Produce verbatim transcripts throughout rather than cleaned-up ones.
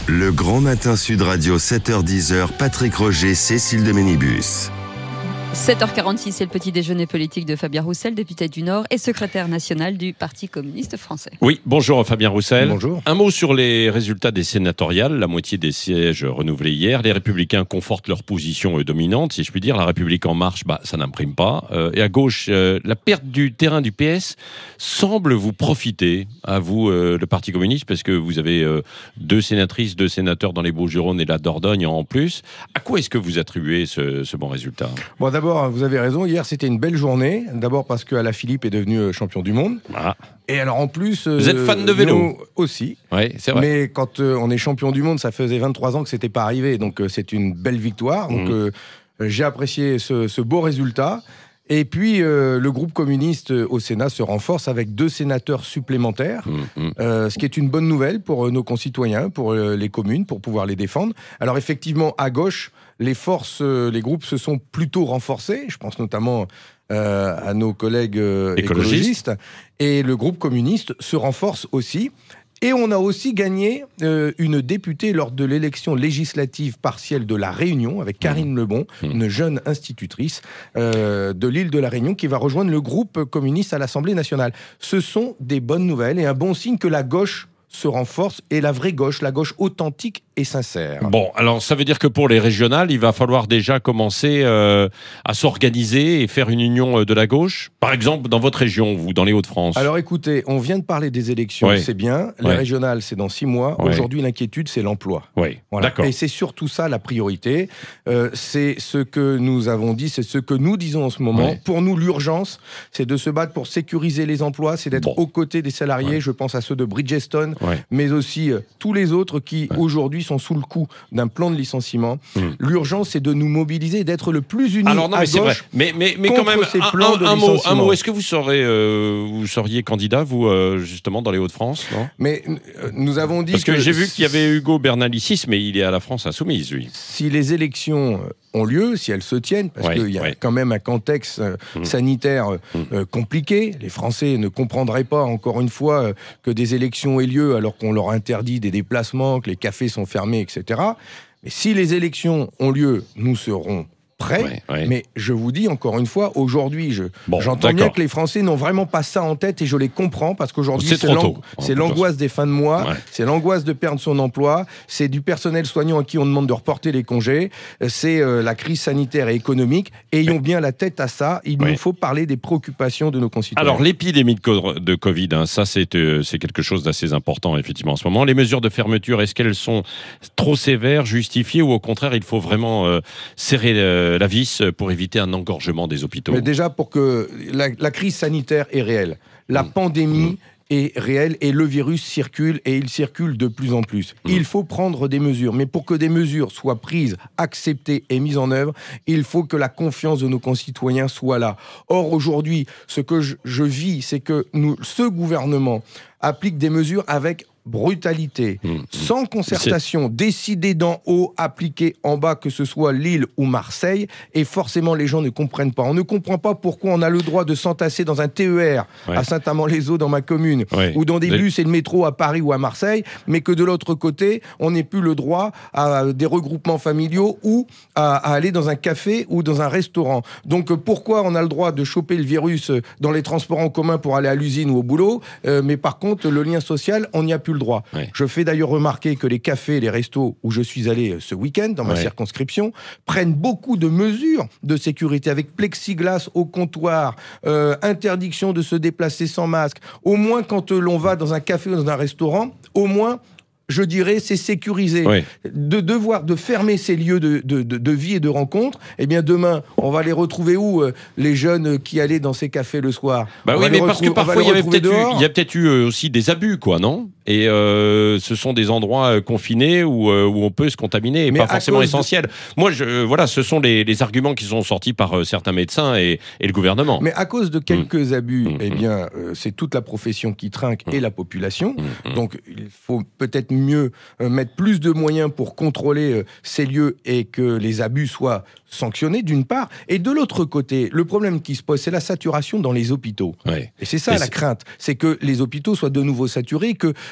Le Grand Matin Sud Radio, sept heures dix, Patrick Roger, Cécile de Ménibus. sept heures quarante-six, c'est le petit déjeuner politique de Fabien Roussel, député du Nord et secrétaire national du Parti communiste français. Oui, bonjour Fabien Roussel. Bonjour. Un mot sur les résultats des sénatoriales. La moitié des sièges renouvelés hier. Les Républicains confortent leur position dominante, si je puis dire. La République en marche, bah, ça n'imprime pas. Euh, et à gauche, euh, la perte du terrain du P S semble vous profiter, à vous, euh, le Parti communiste, parce que vous avez euh, deux sénatrices, deux sénateurs dans les Bouches-du-Rhône et la Dordogne en plus. À quoi est-ce que vous attribuez ce, ce bon résultat ? Bon, d'abord, vous avez raison. Hier, c'était une belle journée. D'abord parce que Alaphilippe est devenu champion du monde. Ah. Et alors, en plus... Euh, vous êtes fan de vélo nous aussi. Oui, c'est vrai. Mais quand euh, on est champion du monde, ça faisait vingt-trois ans que c'était pas arrivé. Donc, euh, c'est une belle victoire. Donc, mmh. euh, j'ai apprécié ce, ce beau résultat. Et puis, euh, le groupe communiste au Sénat se renforce avec deux sénateurs supplémentaires, mmh, mmh. Euh, ce qui est une bonne nouvelle pour euh, nos concitoyens, pour euh, les communes, pour pouvoir les défendre. Alors effectivement, à gauche, les forces, euh, les groupes se sont plutôt renforcés. Je pense notamment euh, à nos collègues euh, écologistes. écologistes. Et le groupe communiste se renforce aussi. Et on a aussi gagné euh, une députée lors de l'élection législative partielle de La Réunion, avec Karine Lebon, mmh. une jeune institutrice euh, de l'île de La Réunion, qui va rejoindre le groupe communiste à l'Assemblée nationale. Ce sont des bonnes nouvelles et un bon signe que la gauche se renforce, et la vraie gauche, la gauche authentique et sincère. Bon, alors ça veut dire que pour les régionales, il va falloir déjà commencer euh, à s'organiser et faire une union de la gauche. Par exemple, dans votre région, vous, dans les Hauts-de-France. Alors écoutez, on vient de parler des élections, oui. c'est bien. Les oui. régionales, c'est dans six mois. Oui. Aujourd'hui, l'inquiétude, c'est l'emploi. Oui, voilà. D'accord. Et c'est surtout ça la priorité. Euh, c'est ce que nous avons dit, c'est ce que nous disons en ce moment. Oui. Pour nous, l'urgence, c'est de se battre pour sécuriser les emplois, c'est d'être bon. aux côtés des salariés. Oui. Je pense à ceux de Bridgestone, ouais. mais aussi euh, tous les autres qui, ouais. aujourd'hui, sont sous le coup d'un plan de licenciement. Mmh. L'urgence, c'est de nous mobiliser, d'être le plus unis Alors non, à mais gauche c'est vrai. Mais, mais, mais quand même, ces un, plans un, de un, mot, un mot, est-ce que vous, serez, euh, vous seriez candidat, vous, euh, justement, dans les Hauts-de-France, non ? Mais euh, nous avons dit Parce que, que j'ai vu qu'il y avait Hugo Bernalicis, mais il est à la France Insoumise, lui. Si les élections ont lieu, si elles se tiennent, parce ouais, qu'il y a ouais. quand même un contexte euh, mmh. sanitaire euh, mmh. compliqué. Les Français ne comprendraient pas, encore une fois, euh, que des élections aient lieu alors qu'on leur interdit des déplacements, que les cafés sont fermés, et cetera. Mais si les élections ont lieu, nous serons prêts. Ouais, ouais. Mais je vous dis encore une fois, aujourd'hui, je, bon, j'entends bien que les Français n'ont vraiment pas ça en tête et je les comprends parce qu'aujourd'hui, c'est, c'est, l'ang- c'est l'angoisse des fins de mois, ouais. c'est l'angoisse de perdre son emploi, c'est du personnel soignant à qui on demande de reporter les congés, c'est euh, la crise sanitaire et économique. Ayons ouais. bien la tête à ça. Il ouais. nous faut parler des préoccupations de nos concitoyens. Alors, l'épidémie de, co- de Covid, hein, ça, c'est, euh, c'est quelque chose d'assez important, effectivement, en ce moment. Les mesures de fermeture, est-ce qu'elles sont trop sévères, justifiées, ou au contraire, il faut vraiment euh, serrer euh, la vis pour éviter un engorgement des hôpitaux ? Mais déjà, pour que la, la crise sanitaire est réelle, la mmh. pandémie mmh. est réelle et le virus circule et il circule de plus en plus. Mmh. Il faut prendre des mesures, mais pour que des mesures soient prises, acceptées et mises en œuvre, il faut que la confiance de nos concitoyens soit là. Or, aujourd'hui, ce que je, je vis, c'est que nous, ce gouvernement applique des mesures avec brutalité, mmh. sans concertation, c'est... décidé d'en haut, appliqué en bas, que ce soit Lille ou Marseille, et forcément les gens ne comprennent pas. On ne comprend pas pourquoi on a le droit de s'entasser dans un T E R ouais. à Saint-Amand-les-Eaux dans ma commune, ouais. ou dans des les... bus et le métro à Paris ou à Marseille, mais que de l'autre côté, on n'ait plus le droit à des regroupements familiaux ou à, à aller dans un café ou dans un restaurant. Donc pourquoi on a le droit de choper le virus dans les transports en commun pour aller à l'usine ou au boulot, euh, mais par contre le lien social, on n'y a plus le droit. Ouais. Je fais d'ailleurs remarquer que les cafés, les restos où je suis allé ce week-end dans ma ouais. circonscription prennent beaucoup de mesures de sécurité avec plexiglas au comptoir, euh, interdiction de se déplacer sans masque. Au moins quand euh, l'on va dans un café ou dans un restaurant, au moins je dirais, c'est sécurisé. Oui. De devoir de fermer ces lieux de, de, de, de vie et de rencontre, eh bien demain, on va les retrouver où, euh, les jeunes qui allaient dans ces cafés le soir ? Bah on oui, mais parce que parfois, il y, avait peut-être eu, il y a peut-être eu euh, aussi des abus, quoi, non ? Et euh, ce sont des endroits euh, confinés où, euh, où on peut se contaminer et mais pas forcément essentiels. De... Moi, je, euh, voilà, ce sont les, les arguments qui sont sortis par euh, certains médecins et, et le gouvernement. Mais à cause de quelques mmh. abus, mmh. eh bien, euh, c'est toute la profession qui trinque mmh. et la population. Mmh. Donc, il faut peut-être mieux euh, mettre plus de moyens pour contrôler euh, ces lieux et que les abus soient sanctionnés, d'une part. Et de l'autre côté, le problème qui se pose, c'est la saturation dans les hôpitaux. Ouais. Et c'est ça et la c'est... crainte, c'est que les hôpitaux soient de nouveau saturés, que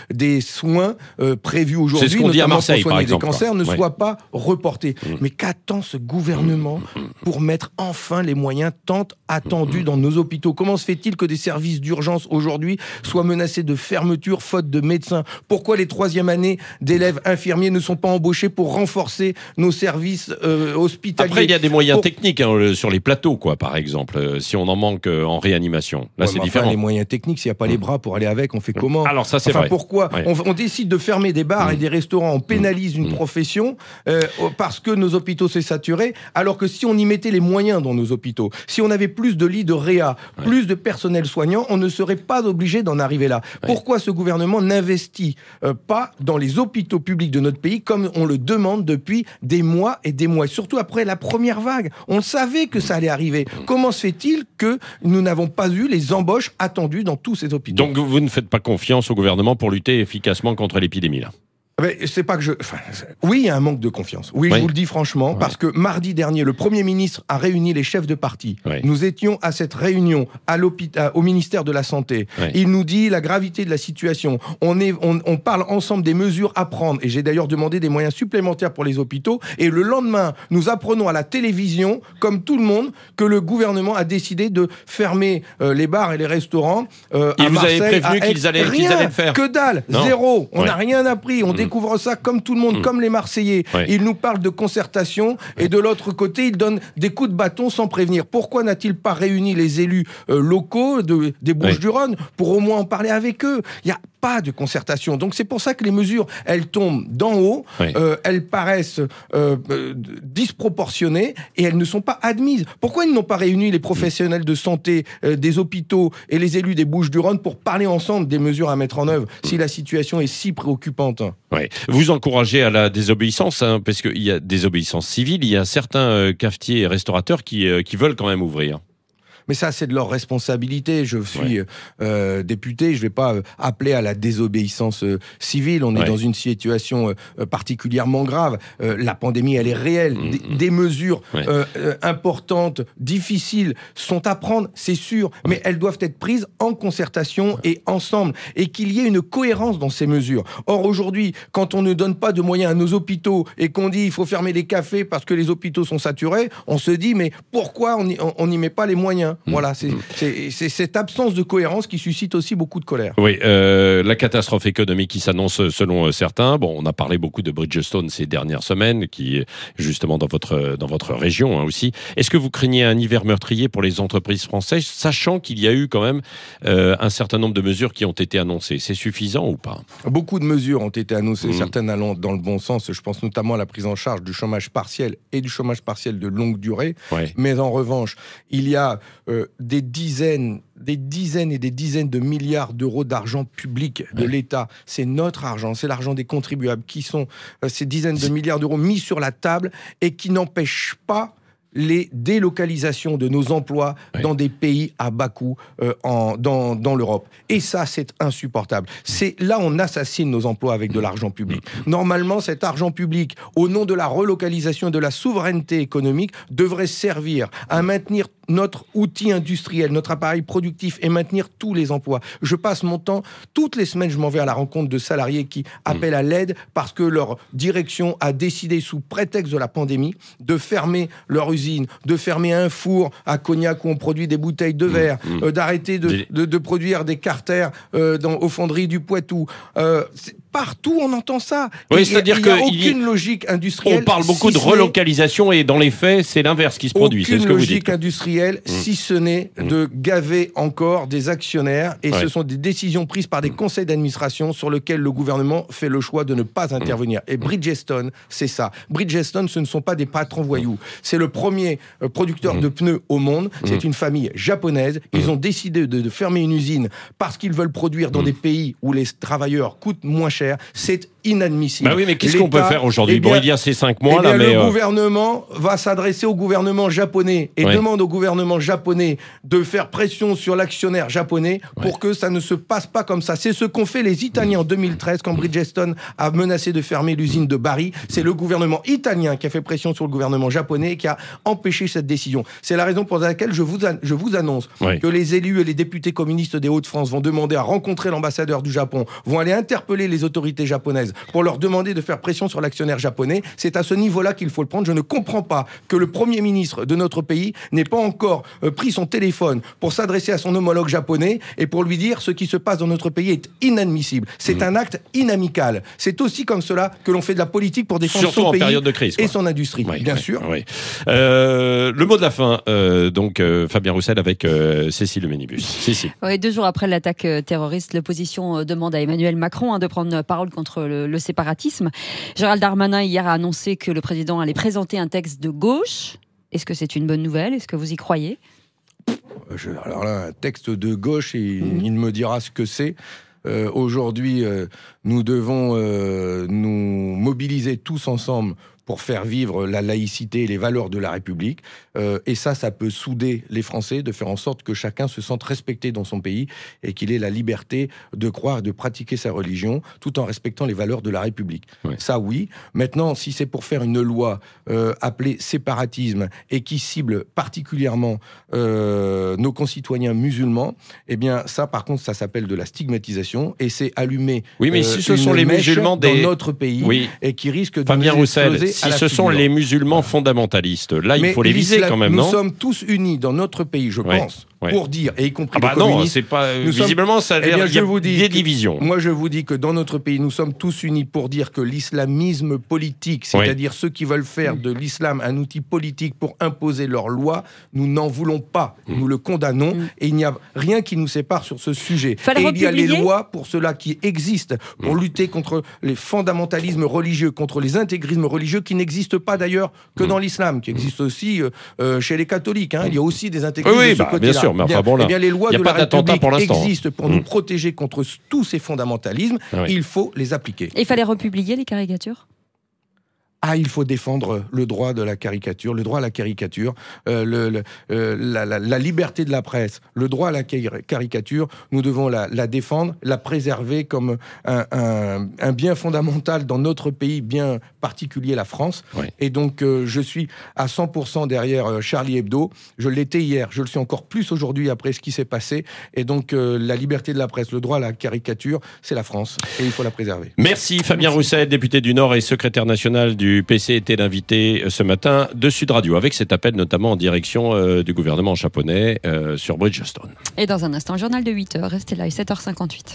des soins euh, prévus aujourd'hui, c'est ce qu'on dit à Marseille, pour par soigner exemple, des cancers, quoi. ne Ouais. soient pas reportés. Mmh. Mais qu'attend ce gouvernement pour mettre enfin les moyens tant attendus dans nos hôpitaux? Comment se fait-il que des services d'urgence aujourd'hui soient menacés de fermeture faute de médecins? Pourquoi les troisième années d'élèves infirmiers ne sont pas embauchés pour renforcer nos services euh, hospitaliers? Après, il y a des moyens pour... techniques hein, sur les plateaux, quoi, par exemple, euh, si on en manque euh, en réanimation. Là, ouais, c'est enfin, différent. Les moyens techniques, s'il n'y a pas les bras pour aller avec, on fait comment? Alors ça, c'est enfin, vrai. Pourquoi ouais. on, on décide de fermer des bars mmh. et des restaurants, on pénalise mmh. une profession euh, parce que nos hôpitaux s'est saturés, alors que si on y mettait les moyens dans nos hôpitaux, si on avait plus de lits de réa, ouais. plus de personnel soignant, on ne serait pas obligé d'en arriver là. Ouais. Pourquoi ce gouvernement n'investit euh, pas dans les hôpitaux publics de notre pays comme on le demande depuis des mois et des mois, et surtout après la première vague? On savait que ça allait arriver. Comment se fait-il que nous n'avons pas eu les embauches attendues dans tous ces hôpitaux? Donc vous ne faites pas confiance au gouvernement pour lutter efficacement contre l'épidémie, là? Mais c'est pas que je. Enfin, oui, il y a un manque de confiance. Oui, oui. je vous le dis franchement, ouais. parce que mardi dernier, le Premier ministre a réuni les chefs de parti. Ouais. Nous étions à cette réunion à l'hôpital, au ministère de la Santé. Ouais. Il nous dit la gravité de la situation. On, est, on, on parle ensemble des mesures à prendre. Et j'ai d'ailleurs demandé des moyens supplémentaires pour les hôpitaux. Et le lendemain, nous apprenons à la télévision, comme tout le monde, que le gouvernement a décidé de fermer euh, les bars et les restaurants. Euh, et à vous Marseille, avez prévenu qu'ils allaient, rien, qu'ils allaient le faire? Que dalle, non. Zéro. On n'a ouais. rien appris. On mmh. découvre ça comme tout le monde, mmh. comme les Marseillais. Ouais. Il nous parle de concertation et de l'autre côté, il donne des coups de bâton sans prévenir. Pourquoi n'a-t-il pas réuni les élus euh, locaux de, des Bouches-du-Rhône ouais. pour au moins en parler avec eux? Il n'y a pas de concertation. Donc c'est pour ça que les mesures, elles tombent d'en haut, ouais. euh, elles paraissent euh, euh, disproportionnées et elles ne sont pas admises. Pourquoi ils n'ont pas réuni les professionnels de santé euh, des hôpitaux et les élus des Bouches-du-Rhône pour parler ensemble des mesures à mettre en œuvre si la situation est si préoccupante? Ouais. Vous encouragez à la désobéissance, hein, parce qu'il y a désobéissance civile, il y a certains euh, cafetiers et restaurateurs qui, euh, qui veulent quand même ouvrir. Mais ça, c'est de leur responsabilité. Je suis ouais. euh, député, je ne vais pas euh, appeler à la désobéissance euh, civile. On ouais. est dans une situation euh, particulièrement grave. Euh, la pandémie, elle est réelle. Mmh, des, mmh. des mesures ouais. euh, euh, importantes, difficiles, sont à prendre, c'est sûr, ouais. mais elles doivent être prises en concertation ouais. et ensemble. Et qu'il y ait une cohérence dans ces mesures. Or, aujourd'hui, quand on ne donne pas de moyens à nos hôpitaux et qu'on dit qu'il faut fermer les cafés parce que les hôpitaux sont saturés, on se dit, mais pourquoi on n'y met pas les moyens? Voilà, c'est, c'est, c'est cette absence de cohérence qui suscite aussi beaucoup de colère. Oui, euh, la catastrophe économique qui s'annonce selon certains. Bon, on a parlé beaucoup de Bridgestone ces dernières semaines, qui est justement dans votre, dans votre région hein, aussi. Est-ce que vous craignez un hiver meurtrier pour les entreprises françaises, sachant qu'il y a eu quand même euh, un certain nombre de mesures qui ont été annoncées? C'est suffisant ou pas? Beaucoup de mesures ont été annoncées, mmh. certaines allant dans le bon sens. Je pense notamment à la prise en charge du chômage partiel et du chômage partiel de longue durée. Ouais. Mais en revanche, il y a euh, des dizaines, des dizaines et des dizaines de milliards d'euros d'argent public de ouais. l'État. C'est notre argent, c'est l'argent des contribuables qui sont euh, ces dizaines de milliards d'euros mis sur la table et qui n'empêchent pas les délocalisations de nos emplois oui. dans des pays à bas coût euh, en, dans, dans l'Europe. Et ça, c'est insupportable. C'est, là, on assassine nos emplois avec de l'argent public. Normalement, cet argent public, au nom de la relocalisation et de la souveraineté économique, devrait servir à maintenir notre outil industriel, notre appareil productif et maintenir tous les emplois. Je passe mon temps, toutes les semaines, je m'en vais à la rencontre de salariés qui appellent à l'aide parce que leur direction a décidé, sous prétexte de la pandémie, de fermer leur usine, de fermer un four à Cognac où on produit des bouteilles de verre, mmh, mmh. Euh, d'arrêter de, de, de produire des carters euh, dans, aux fonderies du Poitou. Euh, partout, on entend ça. Oui, c'est-à-dire qu'il n'y a aucune y... logique industrielle. On parle beaucoup si de relocalisation et dans les faits, c'est l'inverse qui se produit. Aucune c'est ce que logique vous dites. industrielle, mmh. si ce n'est mmh. de gaver encore des actionnaires. Et ouais. ce sont des décisions prises par des mmh. conseils d'administration sur lesquels le gouvernement fait le choix de ne pas intervenir. Et Bridgestone, c'est ça. Bridgestone, ce ne sont pas des patrons voyous. C'est le premier euh, producteur mmh. de pneus au monde. Mmh. C'est une famille japonaise. Ils mmh. ont décidé de, de fermer une usine parce qu'ils veulent produire dans mmh. des pays où les travailleurs coûtent moins cher cher. C'est inadmissible. Bah oui, mais qu'est-ce qu'on peut L'État, faire aujourd'hui? eh bien, Bon, il y a ces cinq mois, eh bien, là, mais... le euh, gouvernement va s'adresser au gouvernement japonais et Ouais. demande au gouvernement japonais de faire pression sur l'actionnaire japonais pour Ouais. que ça ne se passe pas comme ça. C'est ce qu'ont fait les Italiens en deux mille treize quand Bridgestone a menacé de fermer l'usine de Bari. C'est le gouvernement italien qui a fait pression sur le gouvernement japonais et qui a empêché cette décision. C'est la raison pour laquelle je vous, an- je vous annonce Ouais. que les élus et les députés communistes des Hauts-de-France vont demander à rencontrer l'ambassadeur du Japon, vont aller interpeller les autorités japonaises pour leur demander de faire pression sur l'actionnaire japonais. C'est à ce niveau-là qu'il faut le prendre. Je ne comprends pas que le Premier ministre de notre pays n'ait pas encore euh, pris son téléphone pour s'adresser à son homologue japonais et pour lui dire ce qui se passe dans notre pays est inadmissible. C'est Mmh. un acte inamical. C'est aussi comme cela que l'on fait de la politique pour défendre Surtout son en pays période de crise, et quoi. son industrie. Oui, Bien oui, sûr. oui. Euh, le mot de la fin, euh, donc euh, Fabien Roussel avec euh, Cécile Le Minibus. Cécile. Oui, deux jours après l'attaque euh, terroriste, l'opposition euh, demande à Emmanuel Macron hein, de prendre parole contre le, le séparatisme. Gérald Darmanin, hier, a annoncé que le président allait présenter un texte de gauche. Est-ce que c'est une bonne nouvelle? Est-ce que vous y croyez? Je- alors là, un texte de gauche, il, Mhm. il me dira ce que c'est. Euh, Aujourd'hui, euh, nous devons euh, nous mobiliser tous ensemble pour faire vivre la laïcité et les valeurs de la République. Euh, et ça, ça peut souder les Français, de faire en sorte que chacun se sente respecté dans son pays et qu'il ait la liberté de croire et de pratiquer sa religion tout en respectant les valeurs de la République. Ouais. Ça, oui. Maintenant, si c'est pour faire une loi euh, appelée séparatisme et qui cible particulièrement euh, nos concitoyens musulmans, eh bien, ça, par contre, ça s'appelle de la stigmatisation et c'est allumer Oui, mais euh, si ce une sont les mèche musulmans dans des... notre pays Oui. et qui risque de Fabien nous Roussel, exploser si à la ce sont figure. les musulmans fondamentalistes, là, Mais il faut les viser l'islam- quand même, nous non? sommes tous unis dans notre pays, je Ouais, pense, ouais. pour dire, et y compris Ah bah les non, communistes, c'est pas... nous sommes- Visiblement, ça a Eh l'air... bien, Il y a je vous dis des que- divisions. Moi, je vous dis que dans notre pays, nous sommes tous unis pour dire que l'islamisme politique, c'est-à-dire ceux qui veulent faire de l'islam un outil politique pour imposer leurs lois, nous n'en voulons pas. Mmh. Nous le condamnons Mm. et il n'y a rien qui nous sépare sur ce sujet. Fallait et il y a les republier lois pour cela qui existent, pour Mmh. lutter contre les fondamentalismes religieux, contre les intégrismes religieux qui n'existent pas d'ailleurs que Mmh. dans l'islam, qui existent aussi euh, euh, chez les catholiques. Hein. Il y a aussi des intégrismes Oui, oui, de ce bah, côté-là. bien sûr, mais enfin Bien, bon, là, eh bien, les lois il y a de pas la d'attentat République pour l'instant, hein. existent pour Mmh. nous protéger contre tous ces fondamentalismes. Ah oui. Il faut les appliquer. Et il fallait republier les caricatures? Ah, il faut défendre le droit de la caricature, le droit à la caricature, euh, le, le, euh, la, la, la liberté de la presse, le droit à la cari- caricature. Nous devons la, la défendre, la préserver comme un, un, un bien fondamental dans notre pays, bien particulier, la France. Ouais. Et donc, euh, je suis à cent pour cent derrière euh, Charlie Hebdo. Je l'étais hier, je le suis encore plus aujourd'hui après ce qui s'est passé. Et donc, euh, la liberté de la presse, le droit à la caricature, c'est la France et il faut la préserver. Merci Fabien Roussel, député du Nord et secrétaire national du P C, était l'invité ce matin de Sud Radio, avec cet appel notamment en direction euh, du gouvernement japonais euh, sur Bridgestone. Et dans un instant, journal de huit heures, restez là, il est sept heures cinquante-huit.